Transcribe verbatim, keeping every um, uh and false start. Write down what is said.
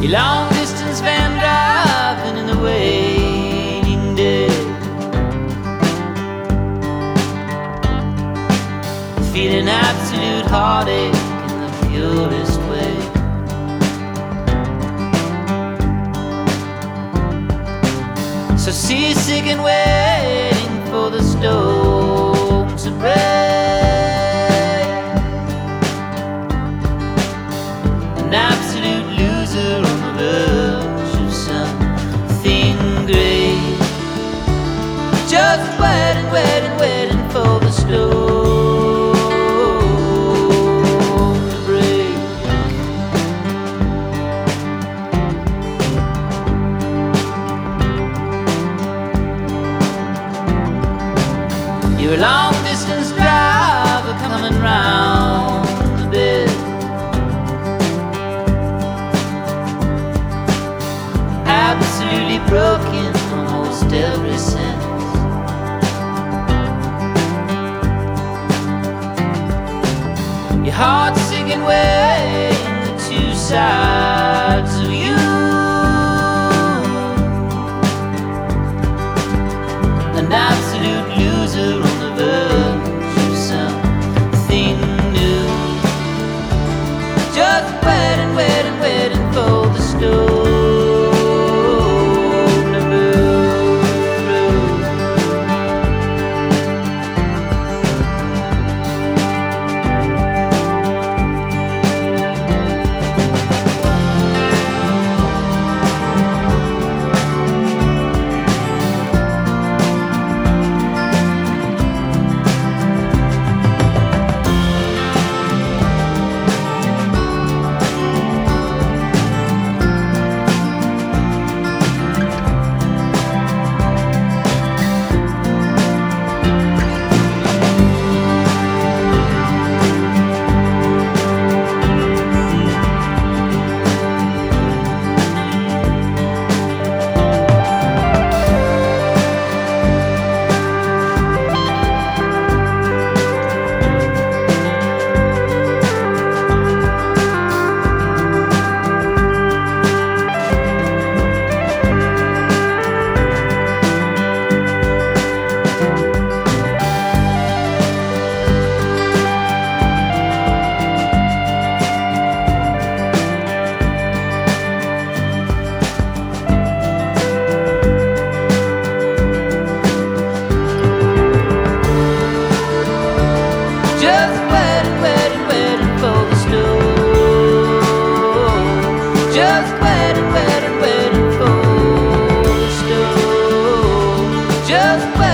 Your long distance van driving in the waiting day, feeling absolute heartache in the purest way. So seasick and waiting for the storm to break, an absolute loser on the verge of something great, just waiting, waiting, waiting for the storm to break. You're a long distance driver coming round the bend, absolutely broken almost every sense. Your heart's sick and weighing the two sides of you, an absolute loser on the verge of something new, just waiting, waiting, waiting for the storm. Just waiting, waiting, waiting for the storm. Just waiting, waiting, waiting for the storm. Just waiting.